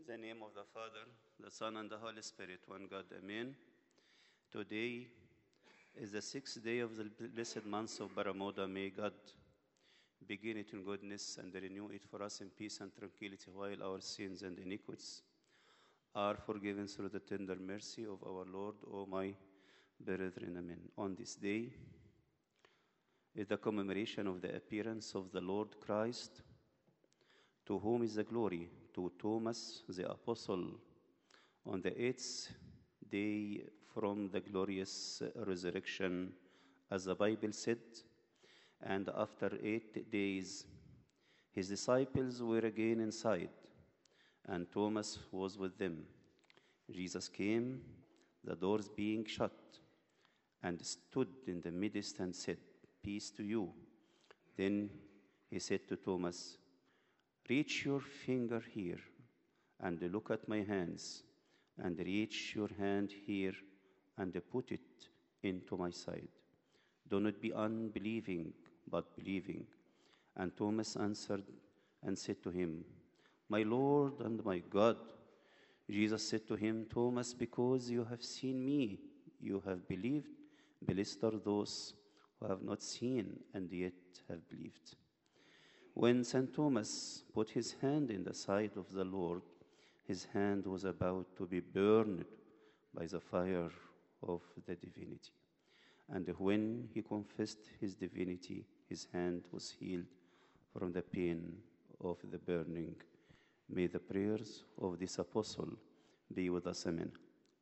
the name of the Father, the Son, and the Holy Spirit, one God, Amen. Today is the 6th day of the blessed month of Baramoda. May God begin it in goodness and renew it for us in peace and tranquility, while our sins and iniquities are forgiven through the tender mercy of our Lord, O my brethren. Amen. On this day is the commemoration of the appearance of the Lord Christ, to whom is the glory, to Thomas the Apostle, on the 8th day from the glorious resurrection, as the Bible said. And after 8 days, his disciples were again inside, and Thomas was with them. Jesus came, the doors being shut, and stood in the midst and said, "Peace to you." Then he said to Thomas, "Reach your finger here, and look at my hands, and reach your hand here, and put it into my side. Do not be unbelieving, but believing." And Thomas answered and said to him, "My Lord and my God." Jesus said to him, "Thomas, because you have seen me, you have believed. Blessed are those who have not seen and yet have believed." When St. Thomas put his hand in the side of the Lord, his hand was about to be burned by the fire of the divinity. And when he confessed his divinity, his hand was healed from the pain of the burning. May the prayers of this apostle be with us. Amen.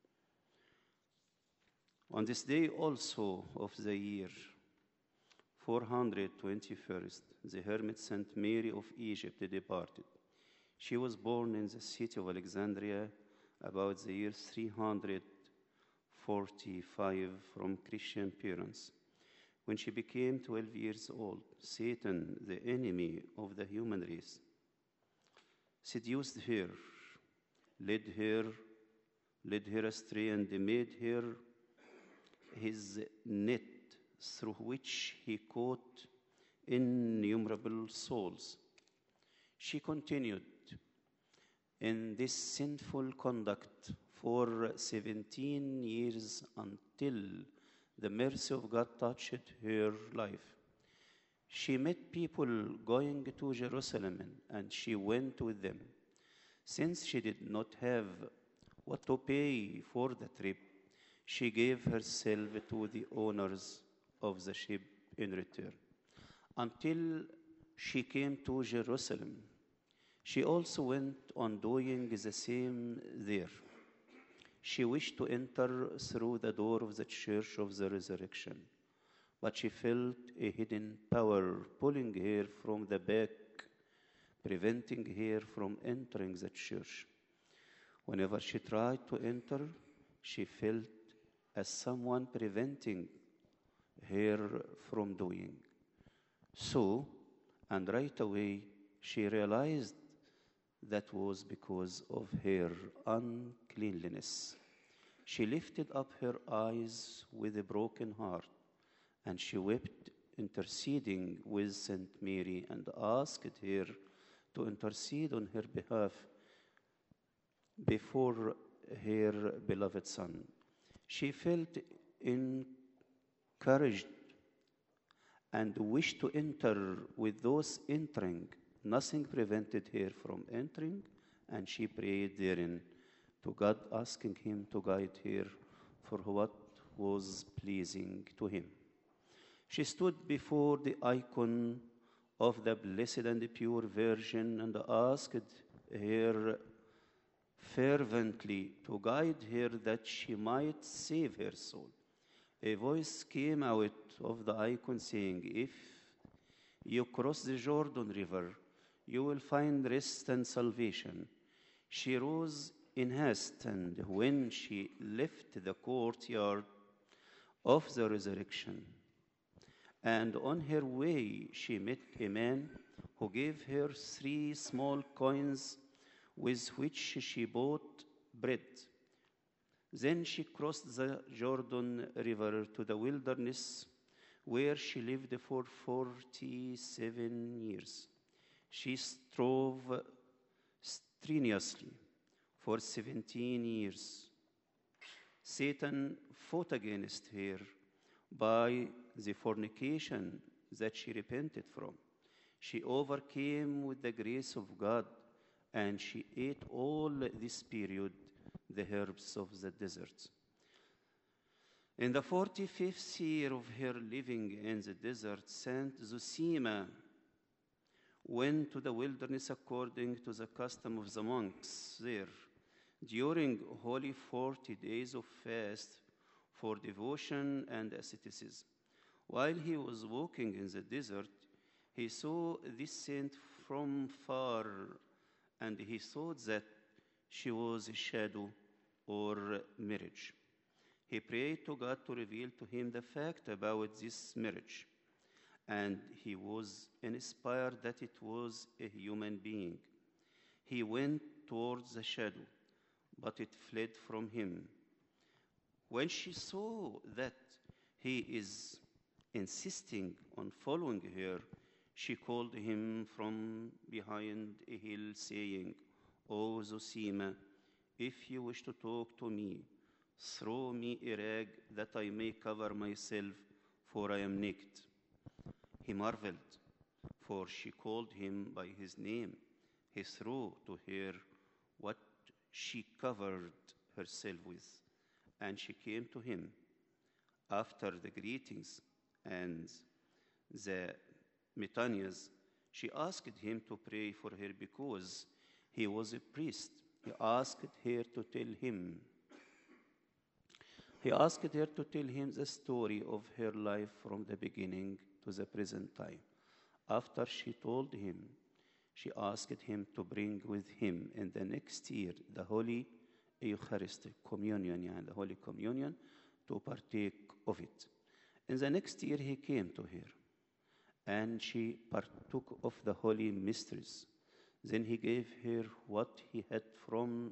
On this day also of the year 421st, the hermit Saint Mary of Egypt departed. She was born in the city of Alexandria about the year 345 from Christian parents. When she became 12 years old, Satan, the enemy of the human race, seduced her, led her astray, and made her his net, through which he caught innumerable souls. She continued in this sinful conduct for 17 years until the mercy of God touched her life. She met people going to Jerusalem, and she went with them. Since she did not have what to pay for the trip, she gave herself to the owners of the ship in return, until she came to Jerusalem. She also went on doing the same there. She wished to enter through the door of the Church of the Resurrection, but she felt a hidden power pulling her from the back, preventing her from entering the church. Whenever she tried to enter, she felt as someone preventing her from doing so, and right away she realized that was because of her uncleanliness. She lifted up her eyes with a broken heart, and she wept, interceding with Saint Mary, and asked her to intercede on her behalf before her beloved Son. She felt encouraged and wished to enter with those entering. Nothing prevented her from entering, and she prayed therein to God, asking him to guide her for what was pleasing to him. She stood before the icon of the Blessed and Pure Virgin and asked her fervently to guide her that she might save her soul. A voice came out of the icon saying, "If you cross the Jordan River, you will find rest and salvation." She rose in haste, and when she left the courtyard of the resurrection, and on her way she met a man who gave her 3 small coins with which she bought bread. Then she crossed the Jordan River to the wilderness, where she lived for 47 years. She strove strenuously for 17 years. Satan fought against her by the fornication that she repented from. She overcame with the grace of God, and she ate all this period the herbs of the desert. In the 45th year of her living in the desert, Saint Zosima went to the wilderness according to the custom of the monks there, during holy 40 days of fast for devotion and asceticism. While he was walking in the desert, he saw this saint from far, and he thought that she was a shadow or mirage. He prayed to God to reveal to him the fact about this marriage, and he was inspired that it was a human being. He went towards the shadow, but it fled from him. When she saw that he is insisting on following her, she called him from behind a hill, saying, "O Zosima, if you wish to talk to me, throw me a rag that I may cover myself, for I am naked." He marveled, for she called him by his name. He threw to her what she covered herself with, and she came to him. After the greetings and the metanias, she asked him to pray for her because he was a priest. He asked her to tell him the story of her life from the beginning to the present time. After she told him, she asked him to bring with him in the next year the Holy Eucharistic Communion, the Holy Communion, to partake of it. In the next year he came to her, and she partook of the holy mysteries. Then he gave her what he had from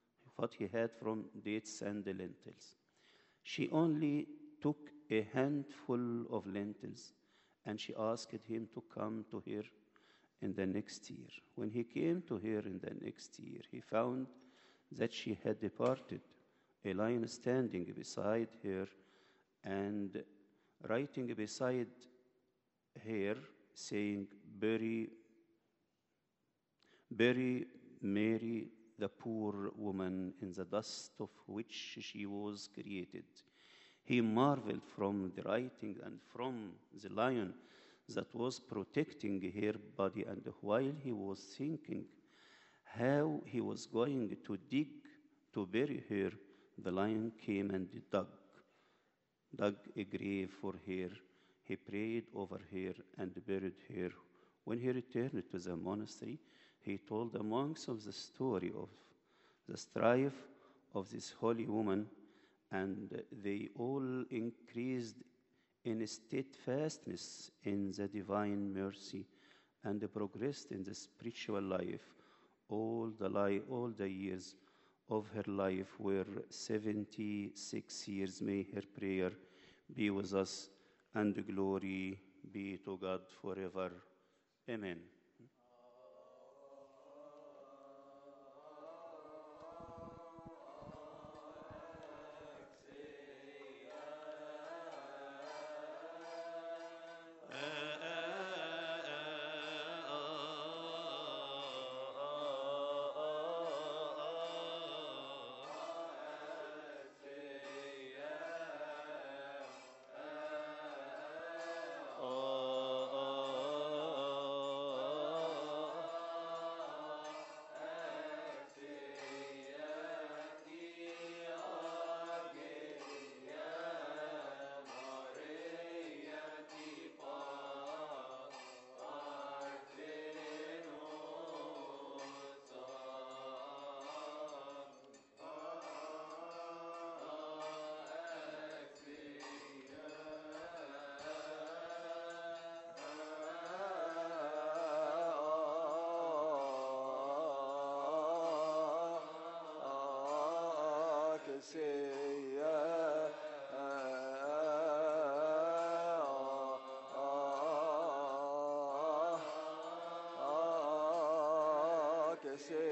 dates and the lentils. She only took a handful of lentils, and she asked him to come to her in the next year. When he came to her in the next year, he found that she had departed, a lion standing beside her and writing beside her, saying, Bury Mary, the poor woman, in the dust of which she was created. He marveled from the writing and from the lion that was protecting her body, and while he was thinking how he was going to dig to bury her, the lion came and dug a grave for her. He prayed over her and buried her. When he returned to the monastery, he told the monks of the story of the strife of this holy woman, and they all increased in steadfastness in the divine mercy and progressed in the spiritual life. All the years of her life were 76 years. May her prayer be with us, and glory be to God forever. Amen. Que